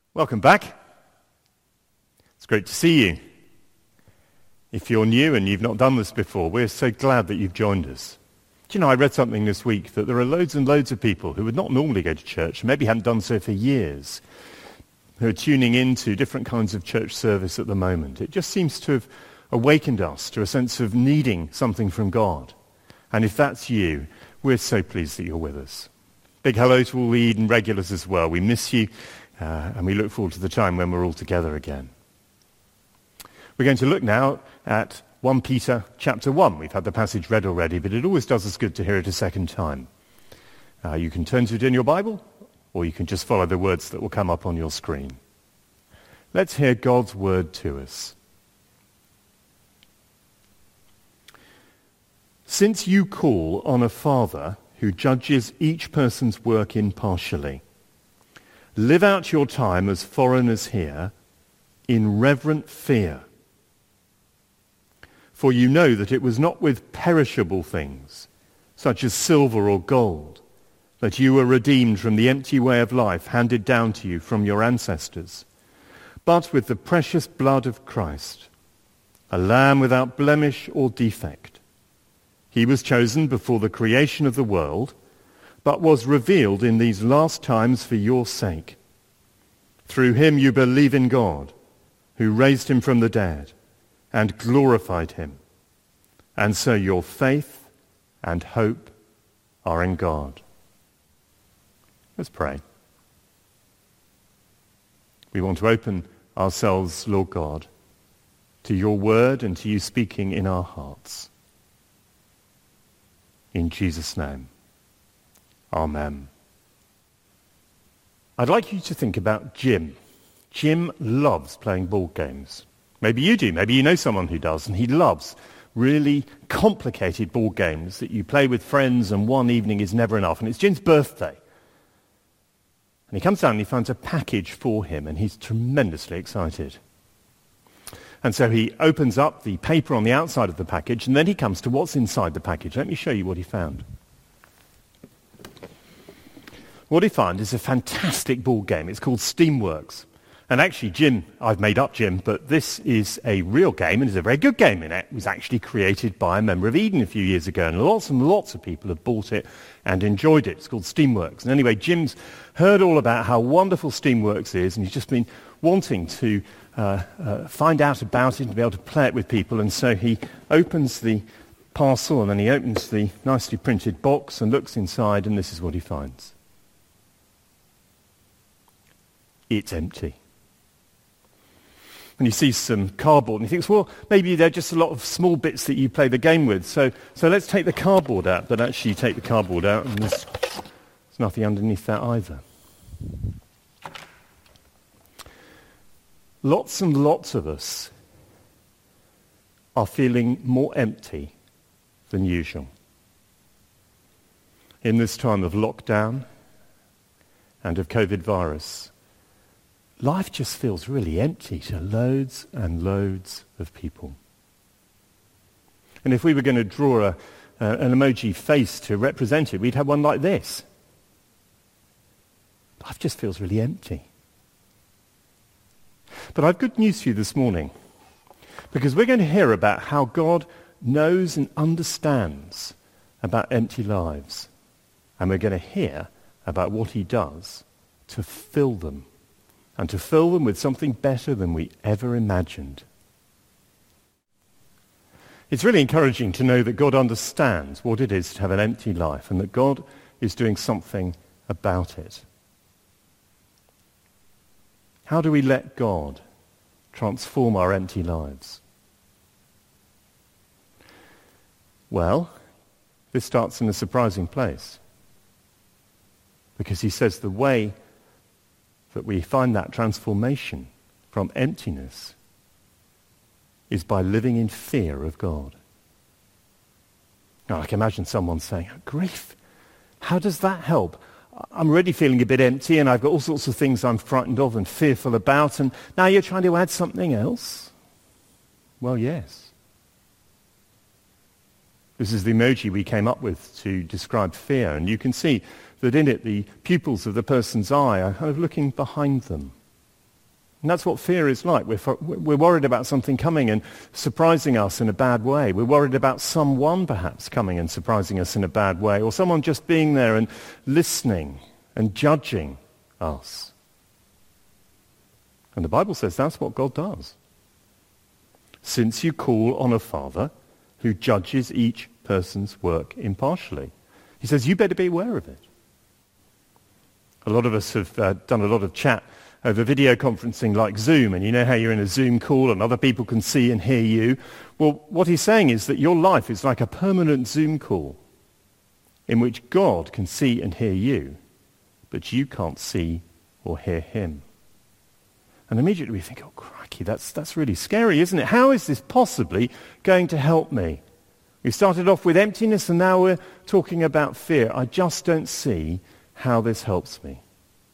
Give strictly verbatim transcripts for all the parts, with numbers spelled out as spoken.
Welcome back. It's great to see you. If you're new and you've not done this before, we're so glad that you've joined us. Do you know, I read something this week that there are loads and loads of people who would not normally go to church, maybe haven't done so for years, who are tuning into different kinds of church service at the moment. It just seems to have awakened us to a sense of needing something from God. And if that's you, we're so pleased that you're with us. Big hello to all the Eden regulars as well. We miss you. Uh, and we look forward to the time when we're all together again. We're going to look now at First Peter chapter one. We've had the passage read already, but it always does us good to hear it a second time. Uh, you can turn to it in your Bible, or you can just follow the words that will come up on your screen. Let's hear God's word to us. Since you call on a Father who judges each person's work impartially, live out your time as foreigners here in reverent fear. For you know that it was not with perishable things, such as silver or gold, that you were redeemed from the empty way of life handed down to you from your ancestors, but with the precious blood of Christ, a lamb without blemish or defect. He was chosen before the creation of the world, but was revealed in these last times for your sake. Through him you believe in God, who raised him from the dead and glorified him. And so your faith and hope are in God. Let's pray. We want to open ourselves, Lord God, to your word and to you speaking in our hearts. In Jesus' name. Amen. I'd like you to think about Jim. Jim loves playing board games. Maybe you do. Maybe you know someone who does, and he loves really complicated board games that you play with friends and one evening is never enough. And it's Jim's birthday. And he comes down and he finds a package for him, and he's tremendously excited. And so he opens up the paper on the outside of the package, and then he comes to what's inside the package. Let me show you what he found. What he found is a fantastic board game. It's called Steamworks. And actually, Jim, I've made up Jim, but this is a real game, and it's a very good game in it. It was actually created by a member of Eden a few years ago, and lots and lots of people have bought it and enjoyed it. It's called Steamworks. And anyway, Jim's heard all about how wonderful Steamworks is, and he's just been wanting to uh, uh, find out about it and be able to play it with people. And so he opens the parcel, and then he opens the nicely printed box and looks inside, and this is what he finds. It's empty. And he sees some cardboard, and he thinks, well, maybe they're just a lot of small bits that you play the game with. So so let's take the cardboard out. But actually you take the cardboard out, and there's, there's nothing underneath that either. Lots and lots of us are feeling more empty than usual. In this time of lockdown and of COVID virus, life just feels really empty to loads and loads of people. And if we were going to draw a, uh, an emoji face to represent it, we'd have one like this. Life just feels really empty. But I've good news for you this morning, because we're going to hear about how God knows and understands about empty lives. And we're going to hear about what he does to fill them. And to fill them with something better than we ever imagined. It's really encouraging to know that God understands what it is to have an empty life, and that God is doing something about it. How do we let God transform our empty lives? Well, this starts in a surprising place. Because he says the way that we find that transformation from emptiness is by living in fear of God. Now, I can imagine someone saying, oh, grief, how does that help? I'm already feeling a bit empty, and I've got all sorts of things I'm frightened of and fearful about, and now you're trying to add something else? Well, yes. This is the emoji we came up with to describe fear, and you can see that in it the pupils of the person's eye are kind of looking behind them. And that's what fear is like. We're, we're worried about something coming and surprising us in a bad way. We're worried about someone perhaps coming and surprising us in a bad way, or someone just being there and listening and judging us. And the Bible says that's what God does. Since you call on a Father who judges each person's work impartially. He says you better be aware of it. A lot of us have uh, done a lot of chat over video conferencing like Zoom, and you know how you're in a Zoom call and other people can see and hear you. Well, what he's saying is that your life is like a permanent Zoom call in which God can see and hear you, but you can't see or hear him. And immediately we think, oh, crikey, that's, that's really scary, isn't it? How is this possibly going to help me? We started off with emptiness and now we're talking about fear. I just don't see how this helps me.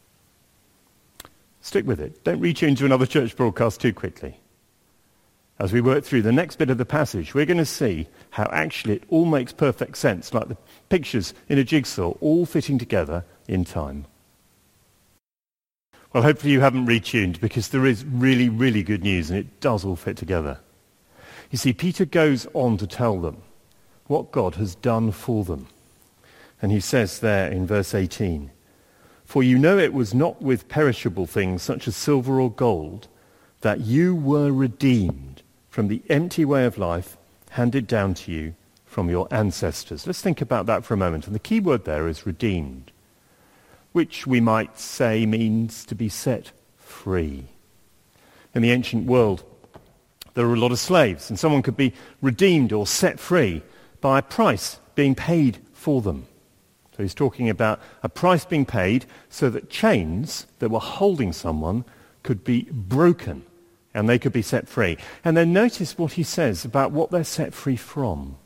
Stick with it. Don't retune to another church broadcast too quickly. As we work through the next bit of the passage, we're going to see how actually it all makes perfect sense, like the pictures in a jigsaw, all fitting together in time. Well, hopefully you haven't retuned, because there is really, really good news, and it does all fit together. You see, Peter goes on to tell them what God has done for them. And he says there in verse eighteen, "For you know it was not with perishable things such as silver or gold that you were redeemed from the empty way of life handed down to you from your ancestors." Let's think about that for a moment. And the key word there is redeemed, which we might say means to be set free. In the ancient world, there were a lot of slaves, and someone could be redeemed or set free by a price being paid for them. So he's talking about a price being paid so that chains that were holding someone could be broken and they could be set free. And then notice what he says about what they're set free from.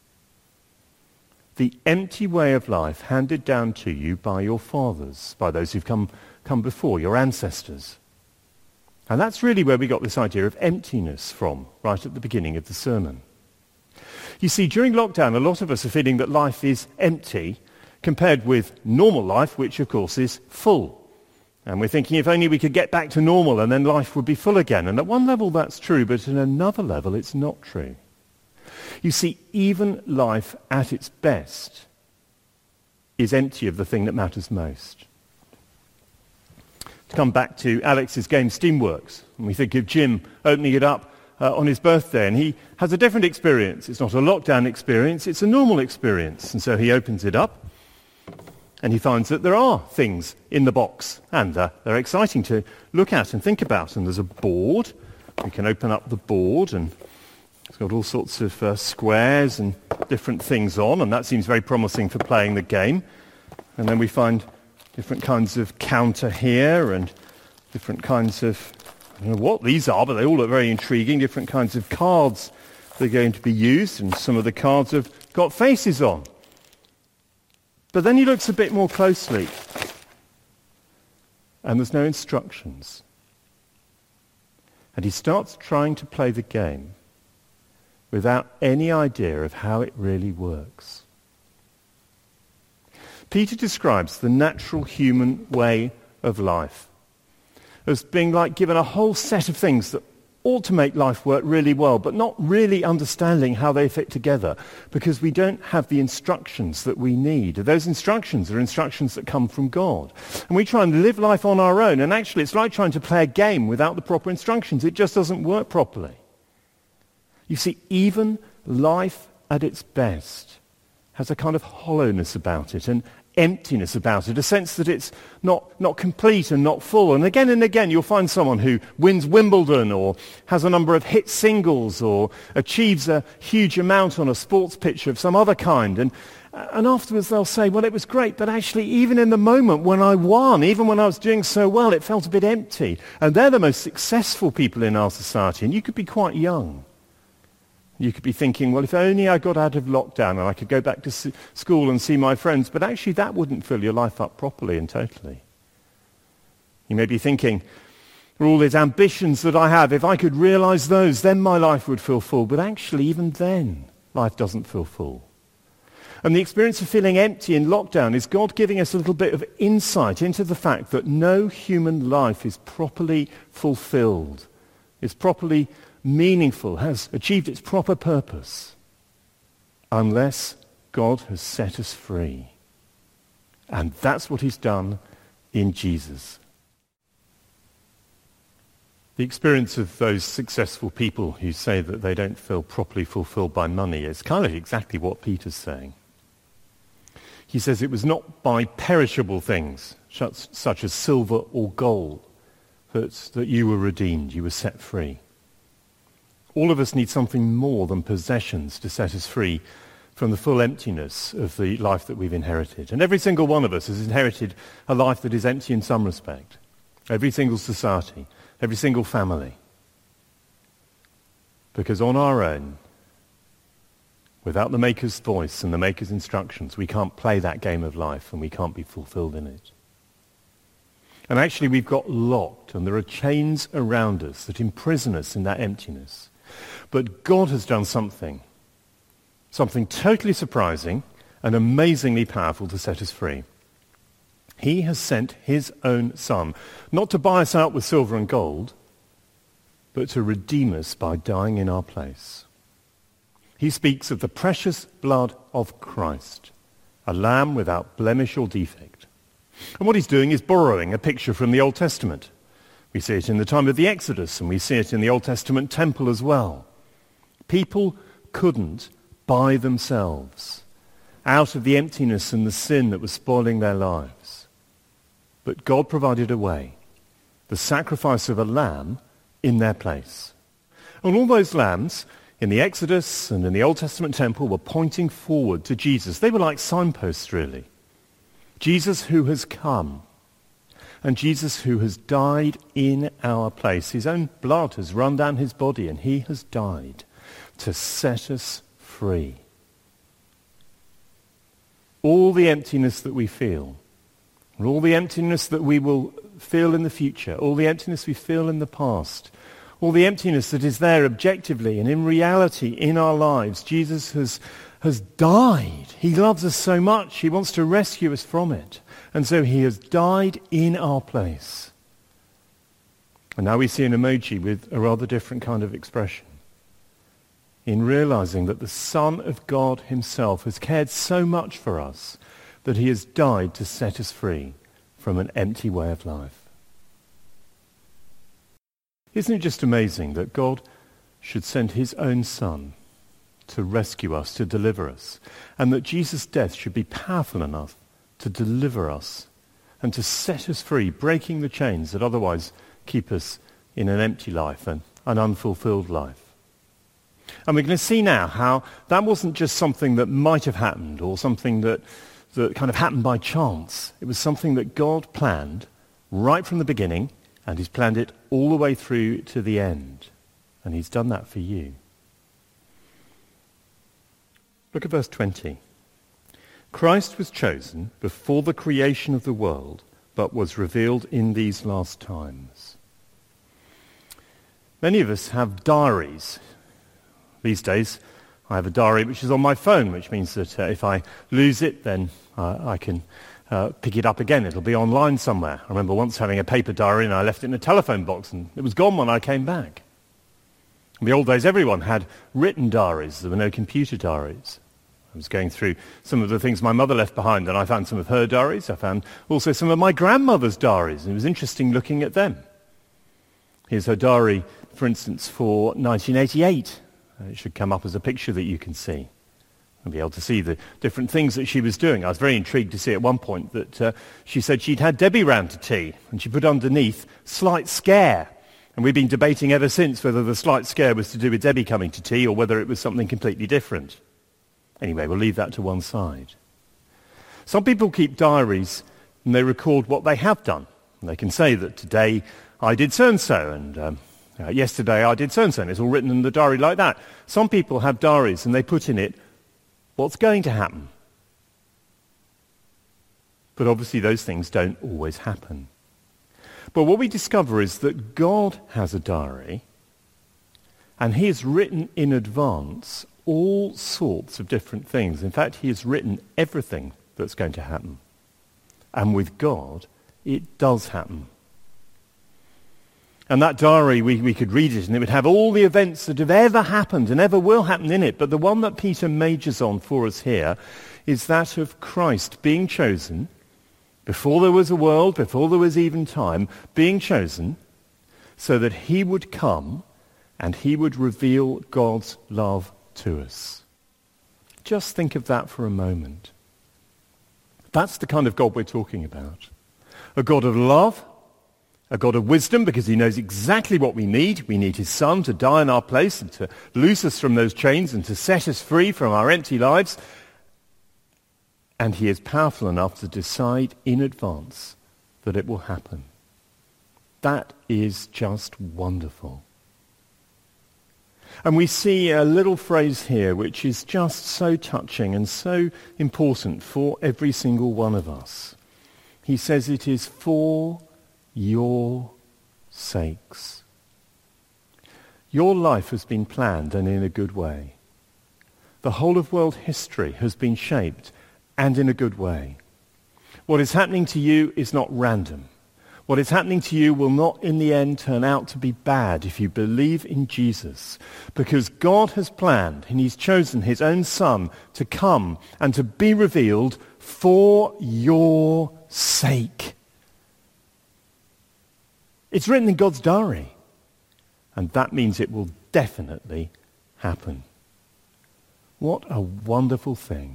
The empty way of life handed down to you by your fathers, by those who've come, come before, your ancestors. And that's really where we got this idea of emptiness from, right at the beginning of the sermon. You see, during lockdown, a lot of us are feeling that life is empty compared with normal life, which of course is full. And we're thinking if only we could get back to normal and then life would be full again. And at one level that's true, but at another level it's not true. You see, even life at its best is empty of the thing that matters most. To come back to Alex's game Steamworks, and we think of Jim opening it up uh, on his birthday, and he has a different experience. It's not a lockdown experience, it's a normal experience. And so he opens it up, and he finds that there are things in the box, and uh, they're exciting to look at and think about. And there's a board. We can open up the board, and it's got all sorts of uh, squares and different things on, and that seems very promising for playing the game. And then we find different kinds of counter here, and different kinds of, I don't know what these are, but they all look very intriguing, different kinds of cards that are going to be used, and some of the cards have got faces on. But then he looks a bit more closely, and there's no instructions. And he starts trying to play the game without any idea of how it really works. Peter describes the natural human way of life as being like given a whole set of things that ought to make life work really well, but not really understanding how they fit together because we don't have the instructions that we need. Those instructions are instructions that come from God. And we try and live life on our own, and actually it's like trying to play a game without the proper instructions. It just doesn't work properly. You see, even life at its best has a kind of hollowness about it, and emptiness about it, a sense that it's not, not complete and not full. And again and again you'll find someone who wins Wimbledon or has a number of hit singles or achieves a huge amount on a sports pitch of some other kind. And, and afterwards they'll say, well, it was great, but actually even in the moment when I won, even when I was doing so well, it felt a bit empty. And they're the most successful people in our society. And you could be quite young. You could be thinking, well, if only I got out of lockdown and I could go back to s- school and see my friends. But actually that wouldn't fill your life up properly and totally. You may be thinking, for all these ambitions that I have, if I could realize those, then my life would feel full. But actually even then, life doesn't feel full. And the experience of feeling empty in lockdown is God giving us a little bit of insight into the fact that no human life is properly fulfilled, is properly meaningful, has achieved its proper purpose, unless God has set us free. And that's what he's done in Jesus. The experience of those successful people who say that they don't feel properly fulfilled by money is kind of exactly what Peter's saying. He says it was not by perishable things, such as silver or gold, that, that you were redeemed, you were set free. All of us need something more than possessions to set us free from the full emptiness of the life that we've inherited. And every single one of us has inherited a life that is empty in some respect. Every single society, every single family. Because on our own, without the Maker's voice and the Maker's instructions, we can't play that game of life and we can't be fulfilled in it. And actually we've got locked and there are chains around us that imprison us in that emptiness. But God has done something, something totally surprising and amazingly powerful to set us free. He has sent his own Son, not to buy us out with silver and gold, but to redeem us by dying in our place. He speaks of the precious blood of Christ, a lamb without blemish or defect. And what he's doing is borrowing a picture from the Old Testament. We see it in the time of the Exodus, and we see it in the Old Testament temple as well. People couldn't buy themselves out of the emptiness and the sin that was spoiling their lives. But God provided a way, the sacrifice of a lamb in their place. And all those lambs in the Exodus and in the Old Testament temple were pointing forward to Jesus. They were like signposts, really. Jesus who has come, and Jesus who has died in our place. His own blood has run down his body, and he has died to set us free. All the emptiness that we feel, and all the emptiness that we will feel in the future, all the emptiness we feel in the past, all the emptiness that is there objectively and in reality in our lives, Jesus has, has died. He loves us so much, he wants to rescue us from it. And so he has died in our place. And now we see an emoji with a rather different kind of expression. In realizing that the Son of God himself has cared so much for us that he has died to set us free from an empty way of life. Isn't it just amazing that God should send his own Son to rescue us, to deliver us, and that Jesus' death should be powerful enough to deliver us and to set us free, breaking the chains that otherwise keep us in an empty life and an unfulfilled life. And we're going to see now how that wasn't just something that might have happened or something that, that kind of happened by chance. It was something that God planned right from the beginning, and he's planned it all the way through to the end. And he's done that for you. Look at verse twenty. Christ was chosen before the creation of the world, but was revealed in these last times. Many of us have diaries. These days, I have a diary which is on my phone, which means that uh, if I lose it, then uh, I can uh, pick it up again. It'll be online somewhere. I remember once having a paper diary and I left it in a telephone box and it was gone when I came back. In the old days, everyone had written diaries. There were no computer diaries. I was going through some of the things my mother left behind, and I found some of her diaries. I found also some of my grandmother's diaries, and it was interesting looking at them. Here's her diary, for instance, for nineteen eighty-eight. It should come up as a picture that you can see. I'll be able to see the different things that she was doing. I was very intrigued to see at one point that uh, she said she'd had Debbie round to tea, and she put underneath, slight scare. And we've been debating ever since whether the slight scare was to do with Debbie coming to tea or whether it was something completely different. Anyway, we'll leave that to one side. Some people keep diaries and they record what they have done. And they can say that today I did so-and-so, and um, uh, yesterday I did so-and-so, and it's all written in the diary like that. Some people have diaries and they put in it what's going to happen. But obviously those things don't always happen. But what we discover is that God has a diary, and he has written in advance all sorts of different things. In fact, he has written everything that's going to happen. And with God, it does happen. And that diary, we, we could read it, and it would have all the events that have ever happened and ever will happen in it. But the one that Peter majors on for us here is that of Christ being chosen, before there was a world, before there was even time, being chosen so that he would come and he would reveal God's love to us. Just think of that for a moment. That's the kind of God we're talking about. A God of love, a God of wisdom, because he knows exactly what we need. We need his Son to die in our place and to loose us from those chains and to set us free from our empty lives. And he is powerful enough to decide in advance that it will happen. That is just wonderful. And we see a little phrase here which is just so touching and so important for every single one of us. He says it is for your sakes. Your life has been planned and in a good way. The whole of world history has been shaped and in a good way. What is happening to you is not random. What is happening to you will not in the end turn out to be bad if you believe in Jesus, because God has planned and he's chosen his own Son to come and to be revealed for your sake. It's written in God's diary, and that means it will definitely happen. What a wonderful thing.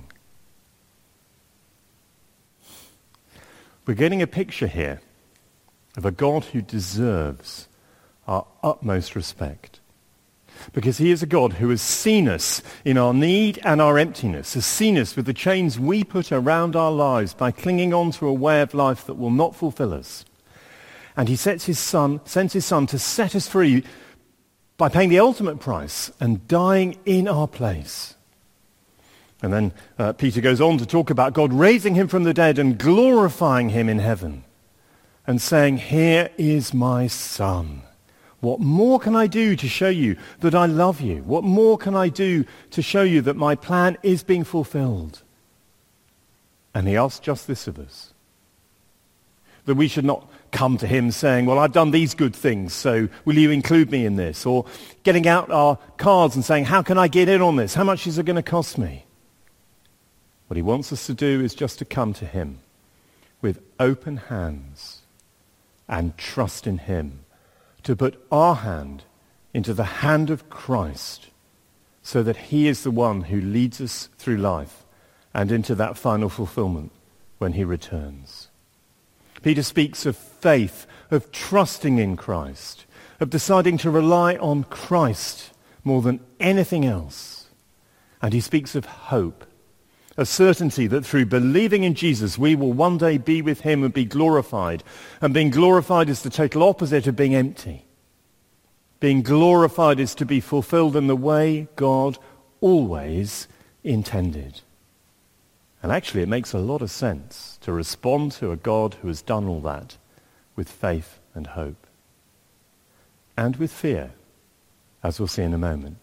We're getting a picture here of a God who deserves our utmost respect. Because he is a God who has seen us in our need and our emptiness, has seen us with the chains we put around our lives by clinging on to a way of life that will not fulfill us. And he sets his son, sends his Son to set us free by paying the ultimate price and dying in our place. And then uh, Peter goes on to talk about God raising him from the dead and glorifying him in heaven and saying, here is my Son. What more can I do to show you that I love you? What more can I do to show you that my plan is being fulfilled? And he asks just this of us, that we should not come to him saying, well, I've done these good things, so will you include me in this? Or getting out our cards and saying, how can I get in on this? How much is it going to cost me? What he wants us to do is just to come to him with open hands and trust in him, to put our hand into the hand of Christ so that he is the one who leads us through life and into that final fulfillment when he returns. Peter speaks of faith, of trusting in Christ, of deciding to rely on Christ more than anything else. And he speaks of hope, a certainty that through believing in Jesus, we will one day be with him and be glorified. And being glorified is the total opposite of being empty. Being glorified is to be fulfilled in the way God always intended. And actually, it makes a lot of sense to respond to a God who has done all that with faith and hope. And with fear, as we'll see in a moment.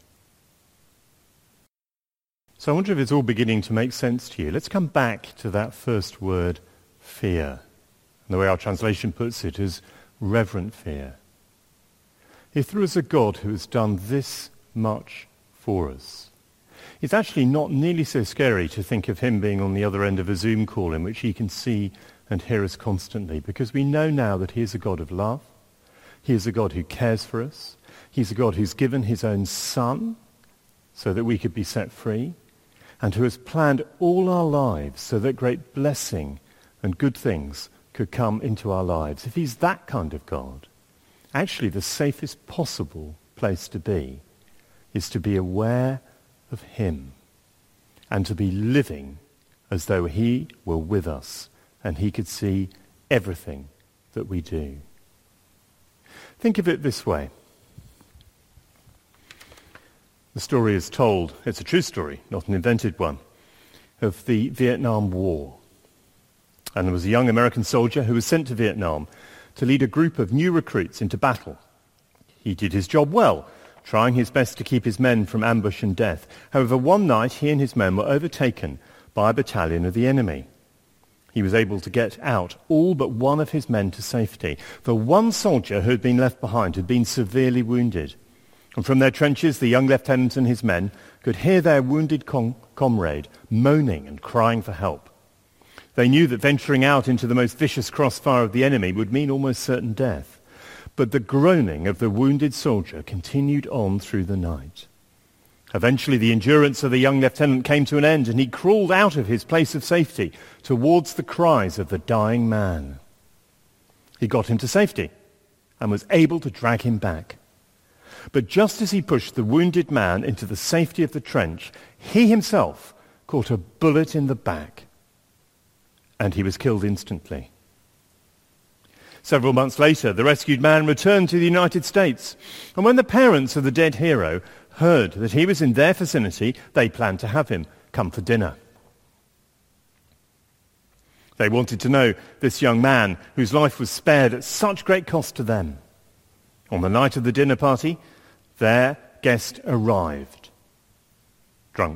So I wonder if it's all beginning to make sense to you. Let's come back to that first word, fear. And the way our translation puts it is reverent fear. If there is a God who has done this much for us, it's actually not nearly so scary to think of him being on the other end of a Zoom call in which he can see and hear us constantly, because we know now that he is a God of love. He is a God who cares for us. He's a God who's given his own Son so that we could be set free, and who has planned all our lives so that great blessing and good things could come into our lives. If he's that kind of God, actually the safest possible place to be is to be aware of him and to be living as though he were with us and he could see everything that we do. Think of it this way. The story is told, it's a true story, not an invented one, of the Vietnam War. And there was a young American soldier who was sent to Vietnam to lead a group of new recruits into battle. He did his job well, trying his best to keep his men from ambush and death. However, one night he and his men were overtaken by a battalion of the enemy. He was able to get out all but one of his men to safety. The one soldier who had been left behind had been severely wounded. And from their trenches, the young lieutenant and his men could hear their wounded com- comrade moaning and crying for help. They knew that venturing out into the most vicious crossfire of the enemy would mean almost certain death. But the groaning of the wounded soldier continued on through the night. Eventually, the endurance of the young lieutenant came to an end, and he crawled out of his place of safety towards the cries of the dying man. He got him to safety and was able to drag him back. But just as he pushed the wounded man into the safety of the trench, he himself caught a bullet in the back, and he was killed instantly. Several months later, the rescued man returned to the United States, and when the parents of the dead hero heard that he was in their vicinity, they planned to have him come for dinner. They wanted to know this young man whose life was spared at such great cost to them. On the night of the dinner party, their guest arrived, drunk.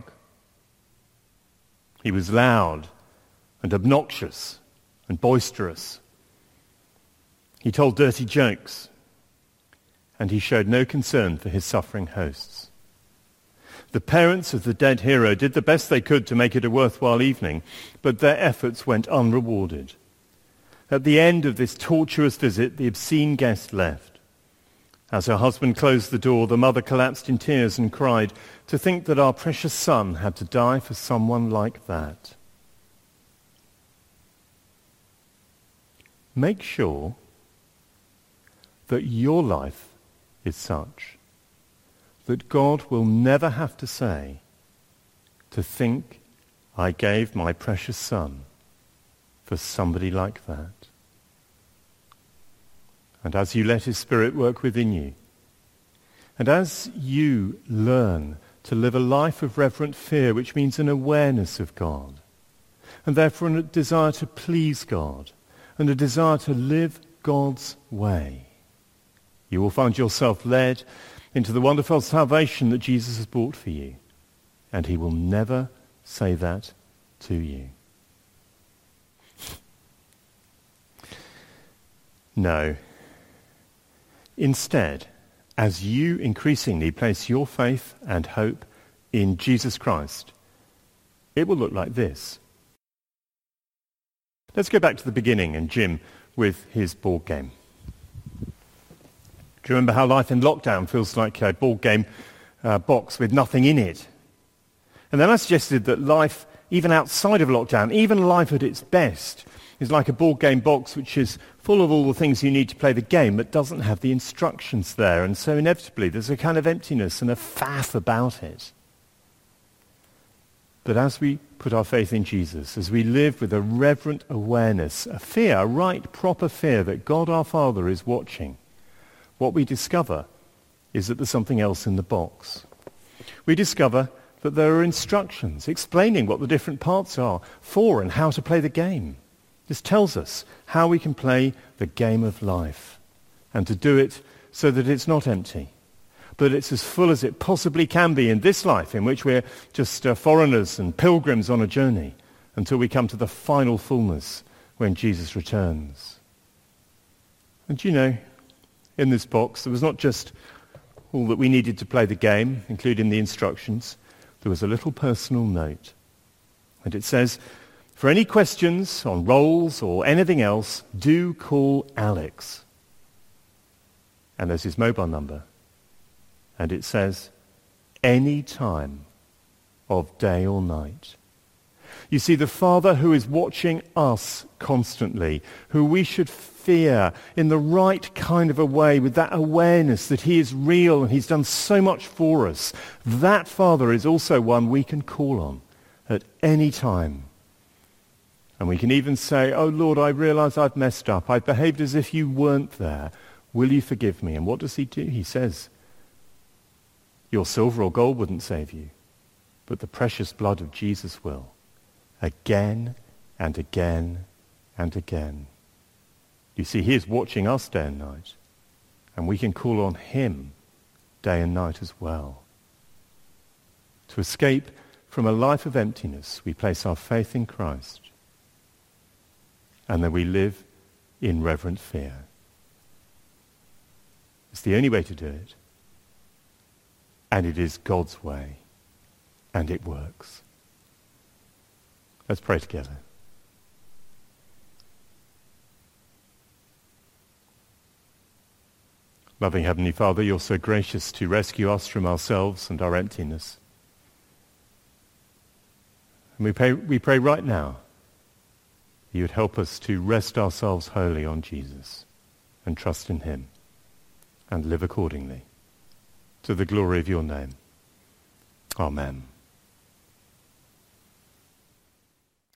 He was loud and obnoxious and boisterous. He told dirty jokes, and he showed no concern for his suffering hosts. The parents of the dead hero did the best they could to make it a worthwhile evening, but their efforts went unrewarded. At the end of this tortuous visit, the obscene guest left. As her husband closed the door, the mother collapsed in tears and cried, "To think that our precious son had to die for someone like that." Make sure that your life is such that God will never have to say, "To think I gave my precious son for somebody like that." And as you let his Spirit work within you, and as you learn to live a life of reverent fear, which means an awareness of God, and therefore a desire to please God, and a desire to live God's way, you will find yourself led into the wonderful salvation that Jesus has bought for you. And he will never say that to you. No. Instead, as you increasingly place your faith and hope in Jesus Christ, it will look like this. Let's go back to the beginning and Jim with his board game. Do you remember how life in lockdown feels like a board game uh, box with nothing in it? And then I suggested that life, even outside of lockdown, even life at its best, is like a board game box which is full of all the things you need to play the game but doesn't have the instructions there. And so inevitably there's a kind of emptiness and a faff about it. But as we put our faith in Jesus, as we live with a reverent awareness, a fear, a right, proper fear that God our Father is watching, what we discover is that there's something else in the box. We discover that there are instructions explaining what the different parts are for and how to play the game. This tells us how we can play the game of life and to do it so that it's not empty, but it's as full as it possibly can be in this life in which we're just uh, foreigners and pilgrims on a journey until we come to the final fullness when Jesus returns. And you know, in this box, there was not just all that we needed to play the game, including the instructions. There was a little personal note. And it says, "For any questions on roles or anything else, do call Alex." And there's his mobile number. And it says, "Any time of day or night." You see, the Father who is watching us constantly, who we should fear in the right kind of a way, with that awareness that he is real and he's done so much for us, that Father is also one we can call on at any time. And we can even say, "Oh Lord, I realize I've messed up. I've behaved as if you weren't there. Will you forgive me?" And what does he do? He says, "Your silver or gold wouldn't save you, but the precious blood of Jesus will." Again and again and again. You see, he is watching us day and night, and we can call on him day and night as well. To escape from a life of emptiness, we place our faith in Christ, and then we live in reverent fear. It's the only way to do it, and it is God's way, and it works. Let's pray together. Loving Heavenly Father, you're so gracious to rescue us from ourselves and our emptiness. And we pray, we pray right now that you would help us to rest ourselves wholly on Jesus and trust in him and live accordingly to the glory of your name. Amen.